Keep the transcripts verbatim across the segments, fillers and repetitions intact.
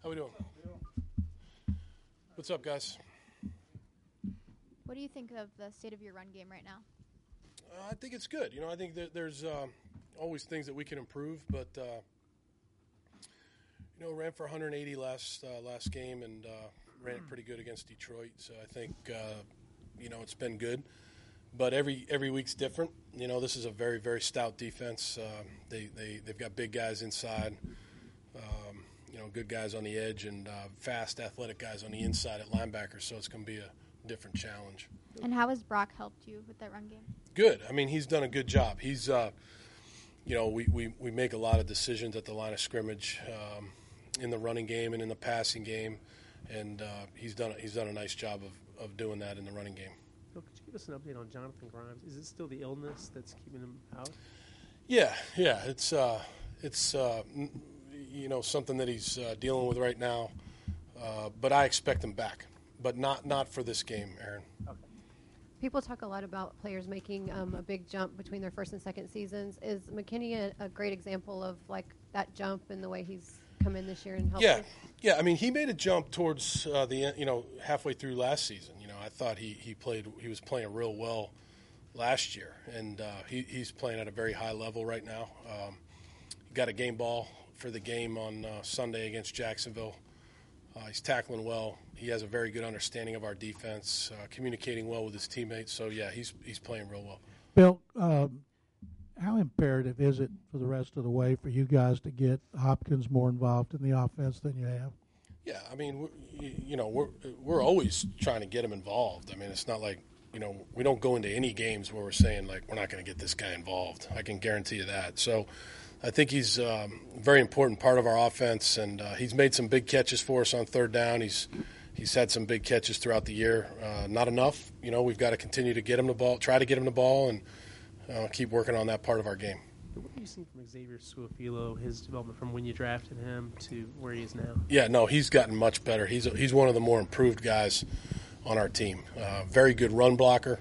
How we doing? What's up, guys? What do you think of the state of your run game right now? Uh, I think it's good. You know, I think that there's uh, always things that we can improve, but uh, you know, ran for one hundred eighty last uh, last game and uh, ran it pretty good against Detroit. So I think uh, you know it's been good. But every every week's different. You know, this is a very very stout defense. Uh, they they they've got big guys inside. Um, you know, good guys on the edge and uh, fast, athletic guys on the inside at linebacker. So it's going to be a different challenge. And how has Brock helped you with that run game? Good. I mean, he's done a good job. He's, uh, you know, we, we, we make a lot of decisions at the line of scrimmage um, in the running game and in the passing game, and uh, he's done a, he's done a nice job of, of doing that in the running game. Bill, could you give us an update on Jonathan Grimes? Is it still the illness that's keeping him out? Yeah, yeah. It's uh, it's uh, you know something that he's uh, dealing with right now, uh, but I expect him back. But not, not for this game, Aaron. Okay. People talk a lot about players making um, a big jump between their first and second seasons. Is McKinney a, a great example of like that jump and the way he's come in this year and helped? Yeah, you? yeah. I mean, he made a jump towards uh, the end, you know, halfway through last season. You know, I thought he, he played he was playing real well last year, and uh, he, he's playing at a very high level right now. Um, he got a game ball for the game on uh, Sunday against Jacksonville. Uh, he's tackling well. He has a very good understanding of our defense, uh, communicating well with his teammates. So, yeah, he's he's playing real well. Bill, um, how imperative is it for the rest of the way for you guys to get Hopkins more involved in the offense than you have? Yeah, I mean, we're, you know, we're we're always trying to get him involved. I mean, it's not like, you know, we don't go into any games where we're saying, like, we're not going to get this guy involved. I can guarantee you that. So I think he's um, a very important part of our offense, and uh, he's made some big catches for us on third down. He's he's had some big catches throughout the year. Uh, not enough. You know, we've got to continue to get him the ball, try to get him the ball, and uh, keep working on that part of our game. What have you seen from Xavier Suafilo, his development from when you drafted him to where he is now? Yeah, no, he's gotten much better. He's a, he's one of the more improved guys on our team. Uh, very good run blocker.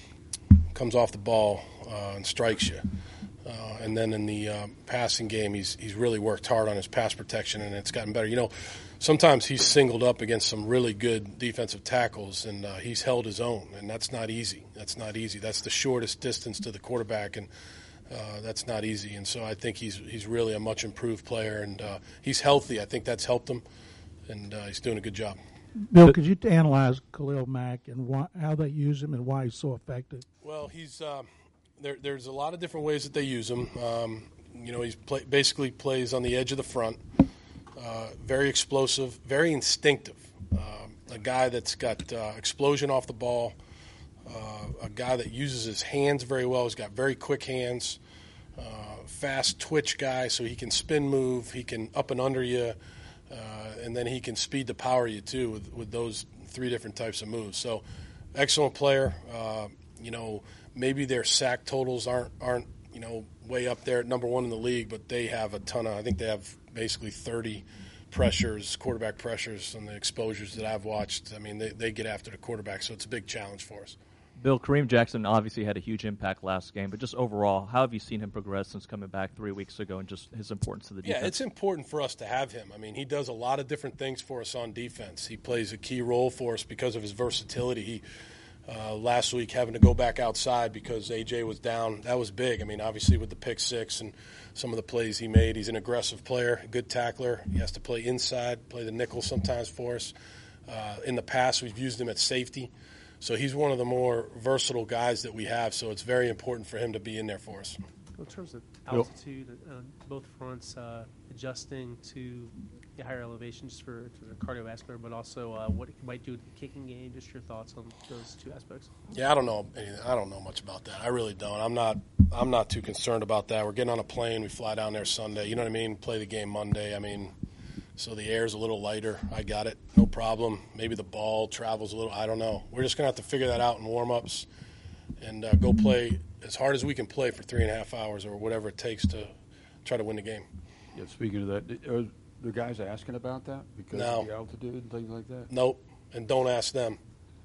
Comes off the ball uh, and strikes you. Uh, and then in the uh, passing game, he's he's really worked hard on his pass protection, and it's gotten better. You know, sometimes he's singled up against some really good defensive tackles, and uh, he's held his own, and that's not easy. That's not easy. That's the shortest distance to the quarterback, and uh, that's not easy. And so I think he's he's really a much improved player, and uh, he's healthy. I think that's helped him, and uh, he's doing a good job. Bill, could you analyze Khalil Mack and why, how they use him and why he's so effective? Well, he's uh, there. There's a lot of different ways that they use him. Um, you know, he's play, basically plays on the edge of the front. Uh, very explosive, very instinctive. Uh, a guy that's got uh, explosion off the ball. Uh, a guy that uses his hands very well. He's got very quick hands. Uh, fast twitch guy, so he can spin move. He can up and under you. Uh, and then he can speed to power you, too, with, with those three different types of moves. So, excellent player. Uh, you know, maybe their sack totals aren't, aren't, you know, way up there at number one in the league, but they have a ton of, I think they have basically thirty pressures, quarterback pressures on the exposures that I've watched. I mean, they, they get after the quarterback, so it's a big challenge for us. Bill, Kareem Jackson obviously had a huge impact last game, but just overall, how have you seen him progress since coming back three weeks ago and just his importance to the defense? Yeah, it's important for us to have him. I mean, he does a lot of different things for us on defense. He plays a key role for us because of his versatility. He uh, last week having to go back outside because A J was down, that was big. I mean, obviously with the pick six and some of the plays he made, he's an aggressive player, a good tackler. He has to play inside, play the nickel sometimes for us. Uh, in the past, we've used him at safety. So he's one of the more versatile guys that we have, so it's very important for him to be in there for us. In terms of altitude, uh, both fronts uh, adjusting to the higher elevation just for, for the cardiovascular, but also uh, what it might do to the kicking game. Just your thoughts on those two aspects. Yeah, I don't know. I don't know much about that. I really don't. I'm not. I'm not too concerned about that. We're getting on a plane. We fly down there Sunday. You know what I mean? Play the game Monday. I mean, so the air's a little lighter. I got it. No problem. Maybe the ball travels a little. I don't know. We're just going to have to figure that out in warm-ups and uh, go play as hard as we can play for three and a half hours or whatever it takes to try to win the game. Yeah, speaking of that, are the guys asking about that because no. of the altitude and things like that? Nope, and don't ask them.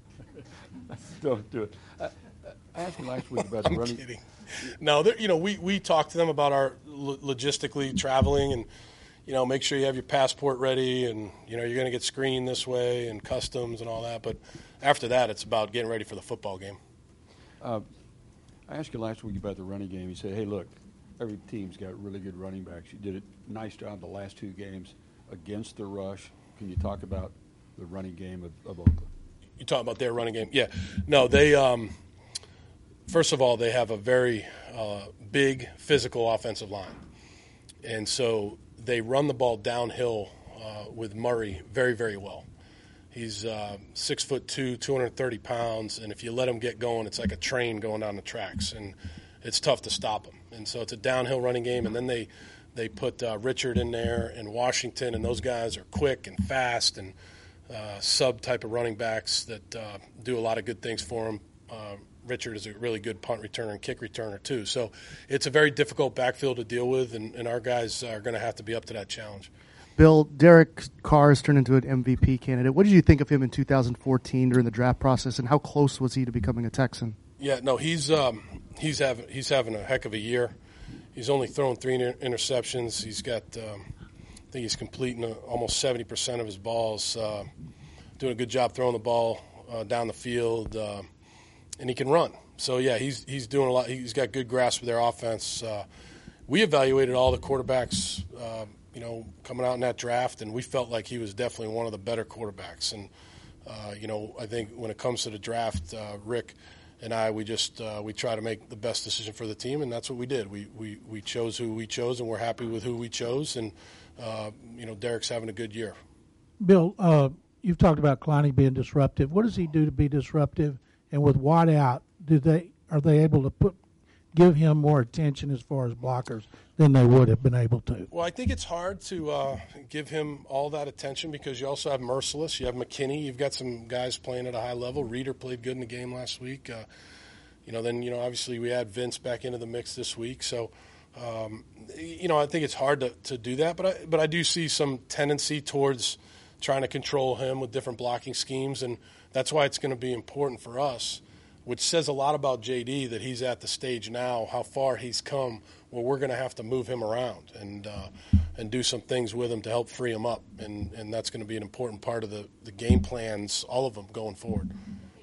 Don't do it. I, I asked you last week about I'm the running. kidding. No, you know, we, we talked to them about our lo- logistically traveling and, you know, make sure you have your passport ready, and you know you're going to get screened this way and customs and all that. But after that, it's about getting ready for the football game. Uh, I asked you last week about the running game. You said, hey, look, every team's got really good running backs. You did a nice job the last two games against the rush. Can you talk about the running game of, of Oakland? You talking about their running game? Yeah. No, they um, – first of all, they have a very uh, big physical offensive line. And so they run the ball downhill uh, with Murray very, very well. He's uh, six foot two, two hundred thirty pounds, and if you let him get going, it's like a train going down the tracks, and it's tough to stop him. And so it's a downhill running game, and then they they put uh, Richard in there and Washington, and those guys are quick and fast and uh, sub type of running backs that uh, do a lot of good things for him. Uh, Richard is a really good punt returner and kick returner too. So it's a very difficult backfield to deal with, and, and our guys are going to have to be up to that challenge. Bill, Derek Carr has turned into an M V P candidate. What did you think of him in two thousand fourteen during the draft process, and how close was he to becoming a Texan? Yeah, no, he's um, he's having he's having a heck of a year. He's only thrown three inter- interceptions. He's got, um, I think he's completing uh, almost seventy percent of his balls. Uh, doing a good job throwing the ball uh, down the field, uh, and he can run. So yeah, he's he's doing a lot. He's got good grasp of their offense. Uh, we evaluated all the quarterbacks. Uh, you know, coming out in that draft, and we felt like he was definitely one of the better quarterbacks. And, uh, you know, I think when it comes to the draft, uh, Rick and I, we just uh, we try to make the best decision for the team, and that's what we did. We we, we chose who we chose, and we're happy with who we chose. And, uh, you know, Derek's having a good year. Bill, uh, you've talked about Clowney being disruptive. What does he do to be disruptive? And with Watt out, do they are they able to put give him more attention as far as blockers than they would have been able to? Well, I think it's hard to uh, give him all that attention because you also have Merciless. You have McKinney. You've got some guys playing at a high level. Reeder played good in the game last week. Uh, you know, then, you know, obviously we add Vince back into the mix this week. So, um, you know, I think it's hard to, to do that. But I, but I do see some tendency towards trying to control him with different blocking schemes. And that's why it's going to be important for us, which says a lot about J D, that he's at the stage now, how far he's come, where we're going to have to move him around and uh, and do some things with him to help free him up. And, and that's going to be an important part of the, the game plans, all of them, going forward.